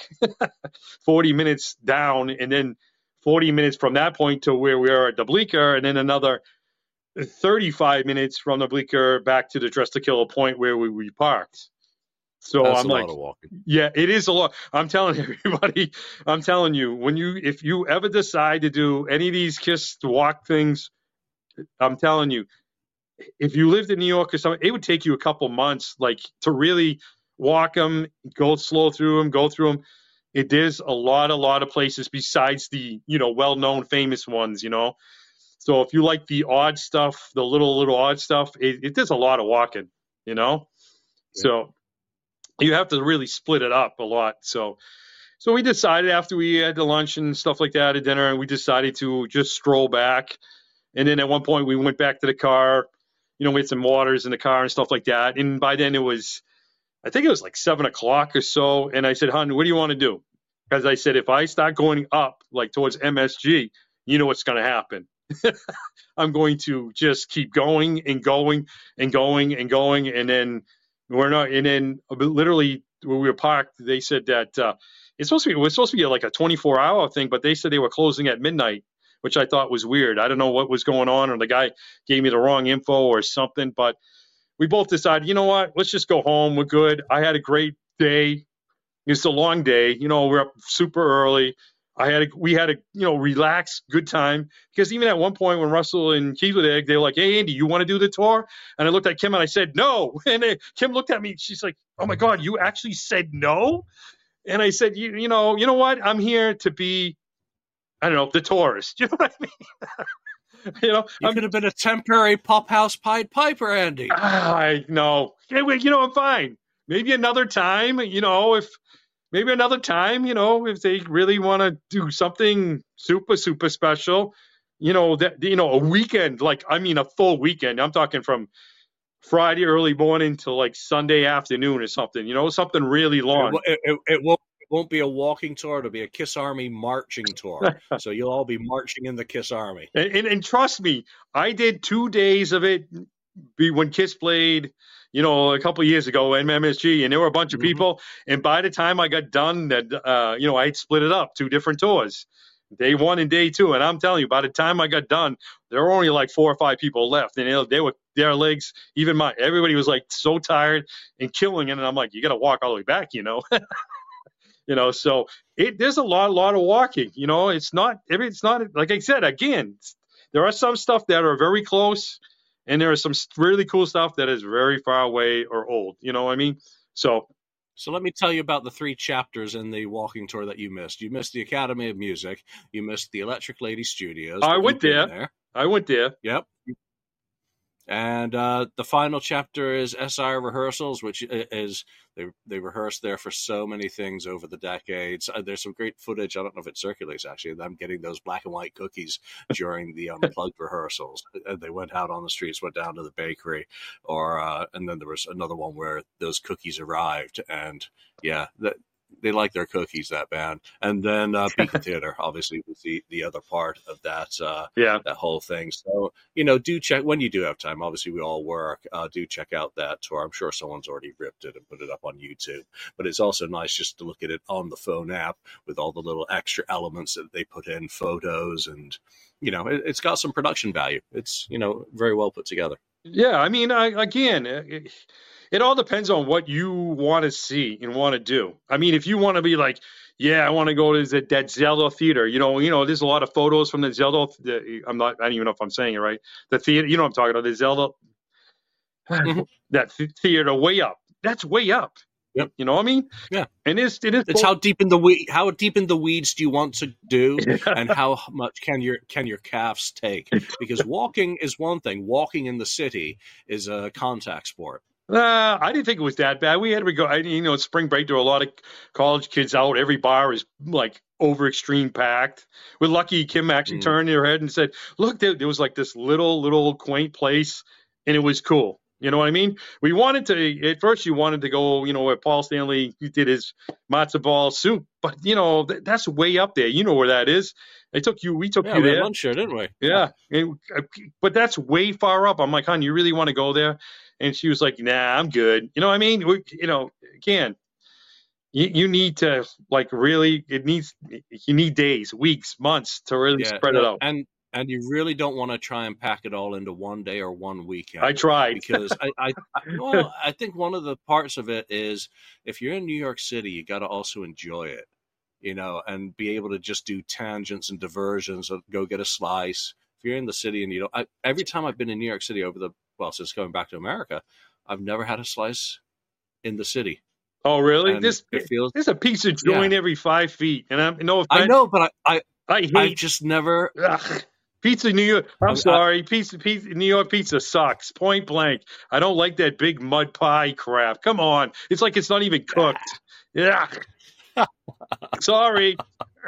forty minutes down, and then forty minutes from that point to where we are at the Bleecker, and then another thirty-five minutes from the Bleecker back to the Dress to Kill point where we, we parked. So That's I'm a like, lot of walking. Yeah, it is a lot. I'm telling everybody, I'm telling you, when you, if you ever decide to do any of these Kiss walk things, I'm telling you, if you lived in New York or something, it would take you a couple months, like to really walk them, go slow through them, go through them. It is a lot, a lot of places besides the, you know, well-known famous ones, you know. So if you like the odd stuff, the little, little odd stuff, it, it does a lot of walking, you know. Yeah. So you have to really split it up a lot. So, so we decided after we had the lunch and stuff like that at dinner, and we decided to just stroll back. And then at one point we went back to the car. You know, we had some waters in the car and stuff like that. And by then it was, I think it was like seven o'clock or so. And I said, hon, what do you want to do? Because I said, if I start going up, like towards M S G, you know what's going to happen. I'm going to just keep going and going and going and going. And then we're not, and then literally when we were parked, they said that uh, it's supposed to be, it was supposed to be like a twenty-four hour thing, but they said they were closing at midnight, which I thought was weird. I don't know what was going on, or the guy gave me the wrong info or something, but we both decided, you know what, let's just go home. We're good. I had a great day. It's a long day. You know, we're up super early. I had a, we had a you know relaxed, good time, because even at one point when Russell and Keith were there, they were like, "Hey, Andy, you want to do the tour?" And I looked at Kim and I said, "No." And then Kim looked at me. She's like, "Oh my God, you actually said no?" And I said, "You you know you know what? I'm here to be, I don't know, the tourist." You know what I mean? you know, you I'm, could have been a temporary Pop House Pied Piper, Andy. I know. Anyway, you know, I'm fine. Maybe another time. You know, if. Maybe another time, you know, if they really want to do something super, super special, you know, that, you know, a weekend, like, I mean, a full weekend. I'm talking from Friday early morning to like Sunday afternoon or something, you know, something really long. It, it, it won't, it won't be a walking tour. It'll be a Kiss Army marching tour. So you'll all be marching in the Kiss Army. And, and, and trust me, I did two days of it when Kiss played, you know, a couple of years ago in M S G, and there were a bunch of mm-hmm. people. And by the time I got done, that uh, you know, I split it up two different tours, day one and day two. And I'm telling you, by the time I got done, there were only like four or five people left, and they, they were their legs. Even my everybody was like so tired and killing it. And I'm like, you got to walk all the way back, you know. you know, so it there's a lot, a lot of walking. You know, it's not every. It's not like I said again. There are some stuff that are very close. And there is some really cool stuff that is very far away or old. You know what I mean? So, so let me tell you about the three chapters in the walking tour that you missed. You missed the Academy of Music. You missed the Electric Lady Studios. I went there. there. I went there. Yep. And uh, the final chapter is S I rehearsals, which is they they rehearsed there for so many things over the decades. Uh, there's some great footage. I don't know if it circulates actually. I'm getting those black and white cookies during the unplugged rehearsals. They went out on the streets, went down to the bakery, or uh, and then there was another one where those cookies arrived, and yeah, that. They like their cookies, that band. And then uh, Beacon Theater, obviously, was the, the other part of that uh, yeah. that whole thing. So, you know, do check, when you do have time, obviously we all work, uh, do check out that tour. I'm sure someone's already ripped it and put it up on YouTube. But it's also nice just to look at it on the phone app with all the little extra elements that they put in, photos, and, you know, it, it's got some production value. It's, you know, very well put together. Yeah, I mean, I, again... It, It all depends on what you want to see and want to do. I mean, if you want to be like, yeah, I want to go to the, that Zelda theater. You know, you know, there's a lot of photos from the Zelda. The, I'm not. I don't even know if I'm saying it right. The theater. You know what I'm talking about? The Zelda. Mm-hmm. That th- theater way up. That's way up. Yep. You know what I mean? Yeah. And it's it is. It's how deep in the we- how deep in the weeds do you want to do, and how much can your can your calves take? Because walking is one thing. Walking in the city is a contact sport. Uh, I didn't think it was that bad. We had to go, you know, spring break. There were a lot of college kids out. Every bar is like over extreme packed. We're lucky Kim actually mm. turned her head and said, look, there, there was like this little, little quaint place, and it was cool. You know what I mean? We wanted to, at first you wanted to go, you know, where Paul Stanley did his matzo ball soup, but, you know, th- that's way up there. You know where that is. They took you, we took yeah, you we there. Had lunch here, didn't we? Yeah. yeah. And, but that's way far up. I'm like, hon, you really want to go there? And she was like, nah, I'm good. You know what I mean? We, you know, again, you, you need to like really, it needs, you need days, weeks, months to really yeah, spread no, it out. And, and you really don't want to try and pack it all into one day or one weekend. I tried. Because I, I, I, well, I think one of the parts of it is if you're in New York City, you got to also enjoy it, you know, and be able to just do tangents and diversions or go get a slice. If you're in the city and you don't, I, every time I've been in New York City over the, well, since going back to America, I've never had a slice in the city. Oh, really? And this it feels, there's a pizza joint yeah. every five feet, and I'm no offense. I know, but I, I, I hate I've just never. Ugh. Pizza New York. I'm I, sorry, pizza, pizza, New York pizza sucks. Point blank. I don't like that big mud pie crap. Come on, it's like it's not even cooked. Yeah. Sorry.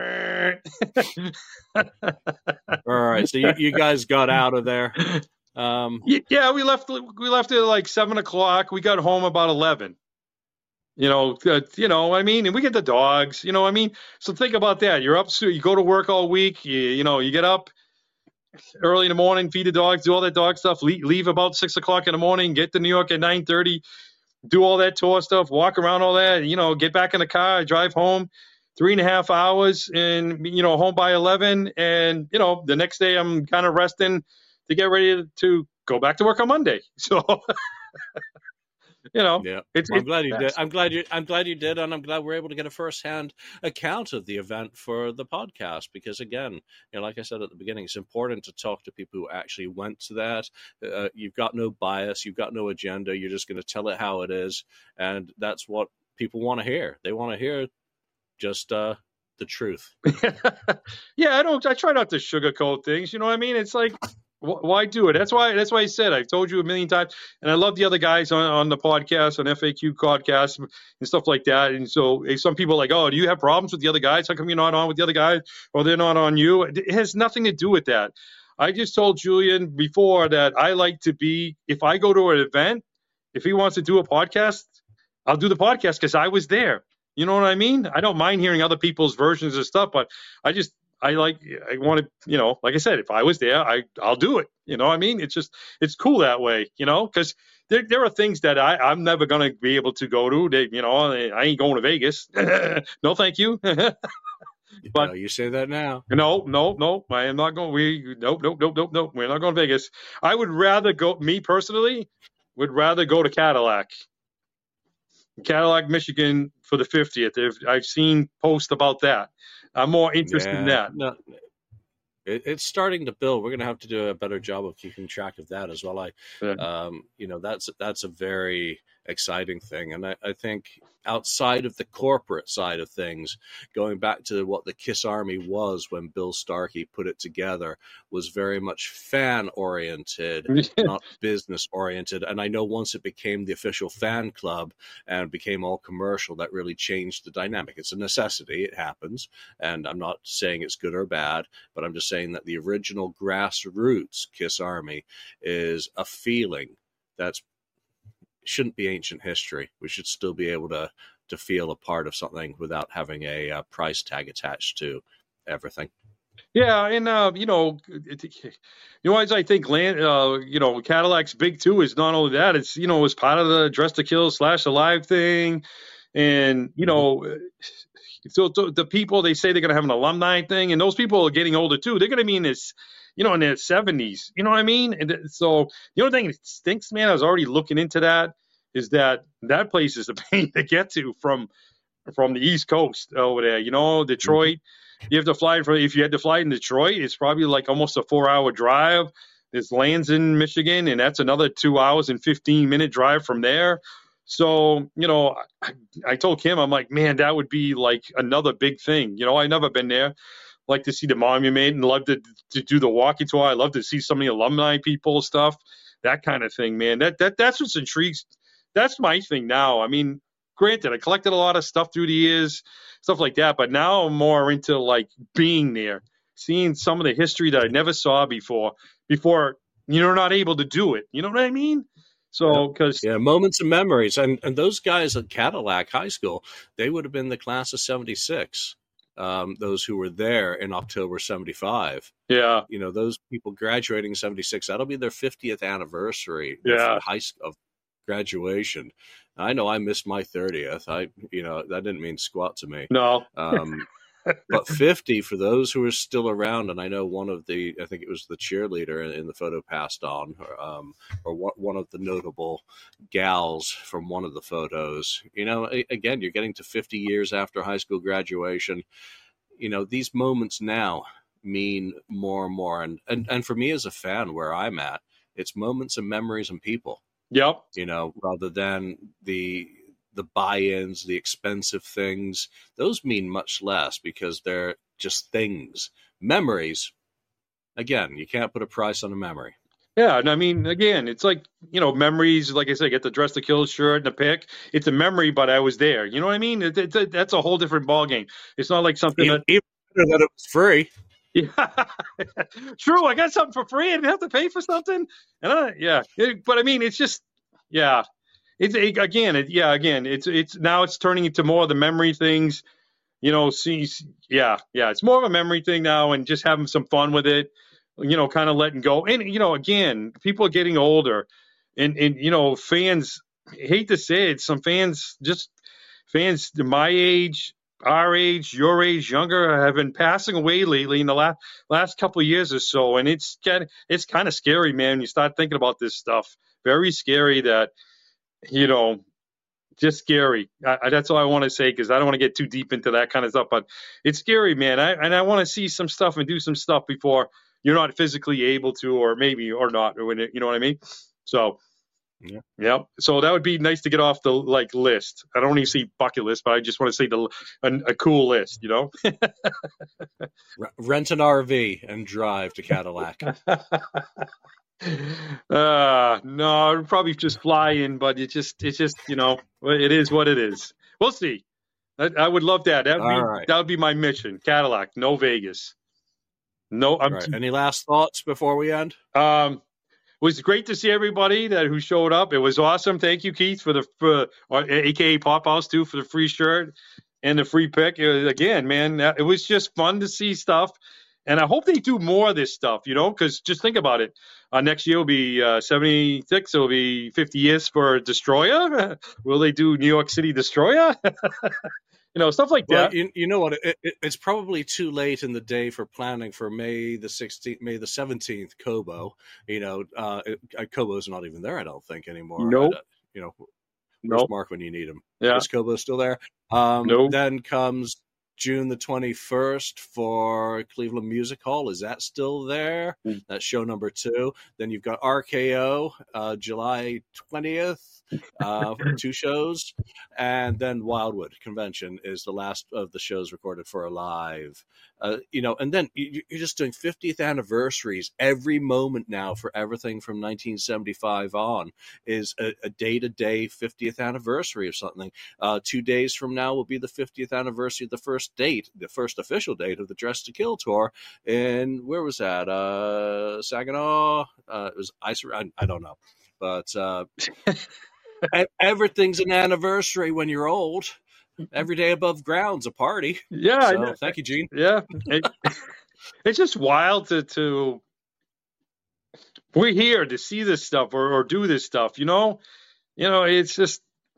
All right, so you, you guys got out of there. Um, yeah, we left. We left at like seven o'clock. We got home about eleven. You know, uh, you know. I mean, and we get the dogs. You know, I mean. So think about that. You're up. So you go to work all week. You, you know, you get up early in the morning, feed the dogs, do all that dog stuff. Leave, leave about six o'clock in the morning. Get to New York at nine thirty. Do all that tour stuff. Walk around all that. You know, get back in the car. Drive home. Three and a half hours, and you know, home by eleven. And you know, the next day I'm kind of resting to get ready to go back to work on Monday. So, you know, yeah. it's, Well, I'm it's glad you best. did. I'm glad you. I'm glad you did, and I'm glad we're able to get a firsthand account of the event for the podcast. Because again, you know, like I said at the beginning, it's important to talk to people who actually went to that. Uh, you've got no bias. You've got no agenda. You're just going to tell it how it is, and that's what people want to hear. They want to hear just uh, the truth. Yeah, I don't. I try not to sugarcoat things. You know what I mean? It's like, wh- why do it? That's why. That's why I said I've told you a million times, and I love the other guys on, on the podcast, on F A Q podcast and stuff like that. And so, if some people are like, oh, do you have problems with the other guys? How come you're not on with the other guys, or they're not on you? It has nothing to do with that. I just told Julian before that I like to be. If I go to an event, if he wants to do a podcast, I'll do the podcast because I was there. You know what I mean? I don't mind hearing other people's versions of stuff, but I just, I like, I want to, you know, like I said, if I was there, I, I'll do it. You know what I mean? It's just, it's cool that way, you know, because there, there are things that I, I'm never going to be able to go to. They, you know, I ain't going to Vegas. No, thank you. But uh, you say that now. No, no, no. I am not going. We nope, nope, nope, nope, nope. We're not going to Vegas. I would rather go. Me personally, would rather go to Cadillac. Cadillac, Michigan for the fiftieth. I've seen posts about that. I'm more interested yeah, in that. No, it, it's starting to build. We're going to have to do a better job of keeping track of that as well. I, yeah. um, you know, that's that's a very exciting thing, and I, I think outside of the corporate side of things, going back to what the KISS Army was when Bill Starkey put it together, was very much fan oriented, not business oriented. And I know once it became the official fan club and became all commercial, that really changed the dynamic. It's a necessity. It happens. And I'm not saying it's good or bad, but I'm just saying that the original grassroots KISS Army is a feeling that's shouldn't be ancient history. We should still be able to to feel a part of something without having a uh, price tag attached to everything. Yeah, and uh, you know, it, you know, as I think, land, uh, you know, Cadillac's big too is not only that; it's you know, it's part of the Dress to Kill slash Alive thing, and you know, so, so the people they say they're going to have an alumni thing, and those people are getting older too. They're going to be in this, you know, in their seventies. You know what I mean? And so the only thing that stinks, man, I was already looking into that, is that that place is a pain to get to from from the East Coast over there. You know, Detroit. Mm-hmm. You have to fly from. If you had to fly in Detroit, it's probably like almost a four-hour drive. There's Lansing, Michigan, and that's another two hours and fifteen minute drive from there. So, you know, I, I told Kim, I'm like, man, that would be like another big thing. You know, I've never been there. Like to see the monument and love to to do the walking tour. I love to see some of the alumni people stuff, that kind of thing, man. That that that's what's intrigues. That's my thing now. I mean, granted, I collected a lot of stuff through the years, stuff like that, but now I'm more into like being there, seeing some of the history that I never saw before. Before you're not able to do it. You know what I mean? So, because yeah, moments and memories, and and those guys at Cadillac High School, they would have been the class of seventy-six. Um, those who were there in October seventy-five. Yeah, you know, those people graduating seventy-six. That'll be their fiftieth anniversary. Yeah, high school of graduation. I know I missed my thirtieth. I, you know, that didn't mean squat to me. No. Um, but fifty for those who are still around, and I know one of the, I think it was the cheerleader in, in the photo passed on, or, um, or one, one of the notable gals from one of the photos. You know, again, you're getting to fifty years after high school graduation. You know, these moments now mean more and more. And, and, and for me as a fan, where I'm at, it's moments and memories and people. Yep. You know, rather than the the buy-ins, the expensive things, those mean much less because they're just things. Memories, again, you can't put a price on a memory. Yeah, and I mean, again, it's like, you know, memories, like I said, get the Dress to Kill shirt and the pick. It's a memory, but I was there. You know what I mean? It, it, it, that's a whole different ballgame. It's not like something even, that... Even better that it was free. Yeah, true. I got something for free. I didn't have to pay for something. And I, yeah, it, but I mean, it's just, yeah. It's it, again, it, yeah, again, it's it's now it's turning into more of the memory things, you know. See, yeah, yeah, it's more of a memory thing now, and just having some fun with it, you know, kind of letting go. And you know, again, people are getting older, and and you know, fans I hate to say it, some fans just fans my age, our age, your age, younger, have been passing away lately in the last last couple of years or so, and it's kind it's kind of scary, man. When you start thinking about this stuff, very scary that. you know, just scary. I, I, that's all I want to say, because I don't want to get too deep into that kind of stuff. But it's scary, man. I, and I want to see some stuff and do some stuff before you're not physically able to, or maybe or not, or when it, you know what I mean. So, yeah, yeah. So that would be nice to get off the like list. I don't want to say bucket list, but I just want to say the a, a cool list, you know. Rent an R V and drive to Cadillac. Uh, no, I'd probably just fly in, but it just, it's just, you know, it is what it is. We'll see. I, I would love that. That would be, right. that would be my mission. Cadillac, no Vegas. No. I'm right. Any last thoughts before we end? Um, it was great to see everybody that who showed up. It was awesome. Thank you, Keith, for the, for, or A K A Pop House too, for the free shirt and the free pick. It was, again, man, it was just fun to see stuff. And I hope they do more of this stuff, you know, because just think about it. Uh, next year will be uh, seventy-six. It will be fifty years for Destroyer. Will they do New York City Destroyer? You know, stuff like well, that. You, you know what? It, it, it's probably too late in the day for planning for May the sixteenth, May the seventeenth, Kobo. You know, uh, it, Kobo's not even there, I don't think, anymore. Nope. Uh, you know, where's nope. Mark when you need him? Yeah. Is Kobo still there? Um, nope. Then comes June the twenty-first for Cleveland Music Hall. Is that still there? Mm. That's show number two. Then you've got R K O, uh, July twentieth, uh, two shows. And then Wildwood Convention is the last of the shows recorded for Alive. Uh, you know, and then you're just doing fiftieth anniversaries every moment now for everything from nineteen seventy-five on is a, a day-to-day fiftieth anniversary of something. Uh, two days from now will be the fiftieth anniversary of the first date, the first official date of the Dress to Kill tour. And where was that? Uh, Saginaw? Uh, it was Ice. I, I don't know. But uh, everything's an anniversary when you're old. Every day above ground's a party. Yeah. So, thank you, Gene. Yeah. It, it's just wild to, to, we're here to see this stuff or, or do this stuff, you know? You know, it's just,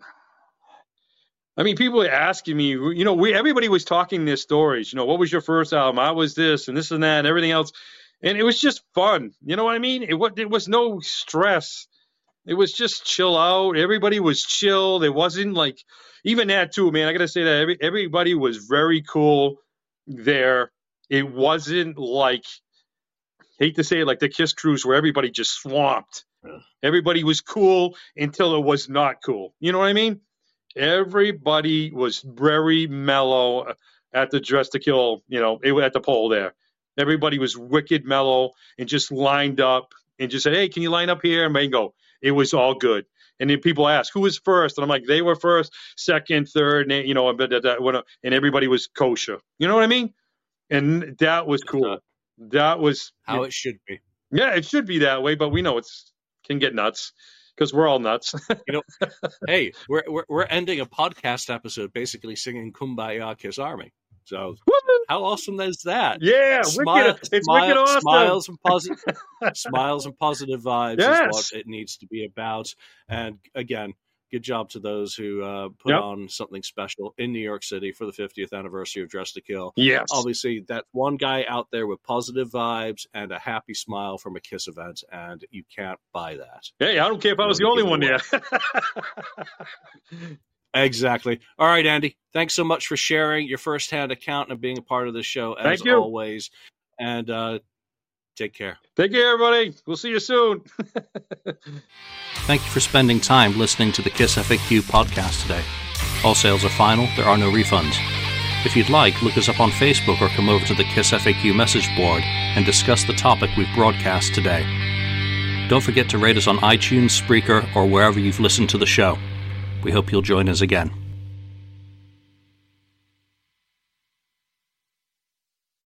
I mean, people are asking me, you know, we, everybody was talking their stories, you know, what was your first album? I was this and this and that and everything else. And it was just fun. You know what I mean? It, it was no stress. It was just chill out. Everybody was chill. There wasn't like, even that too, man. I got to say that every, everybody was very cool there. It wasn't like, hate to say it, like the Kiss Cruise where everybody just swamped. Yeah. Everybody was cool until it was not cool. You know what I mean? Everybody was very mellow at the Dress to Kill, you know, at the pole there. Everybody was wicked mellow and just lined up and just said, hey, can you line up here? And go. It was all good. And then people ask, who was first? And I'm like, they were first, second, third, and, you know, and everybody was kosher. You know what I mean? And that was cool. That was how it, it should be. Yeah, it should be that way, but we know it's can get nuts because we're all nuts. You know, hey, we're, we're we're ending a podcast episode basically singing "Kumbaya, Kiss Army." So how awesome is that? Yeah, Smile, wicked. It's smile, wicked awesome. Smiles and positive, smiles and positive vibes yes. is what it needs to be about. And again, good job to those who uh, put yep. on something special in New York City for the fiftieth anniversary of Dress to Kill. Yes, obviously that's one guy out there with positive vibes and a happy smile from a Kiss event, and you can't buy that. Hey, I don't care if I was the only one there. Exactly. All right, Andy. Thanks so much for sharing your firsthand account and being a part of the show as Thank you. always. And uh, take care. Take care, everybody. We'll see you soon. Thank you for spending time listening to the Kiss F A Q podcast today. All sales are final. There are no refunds. If you'd like, look us up on Facebook or come over to the Kiss F A Q message board and discuss the topic we've broadcast today. Don't forget to rate us on iTunes, Spreaker, or wherever you've listened to the show. We hope you'll join us again.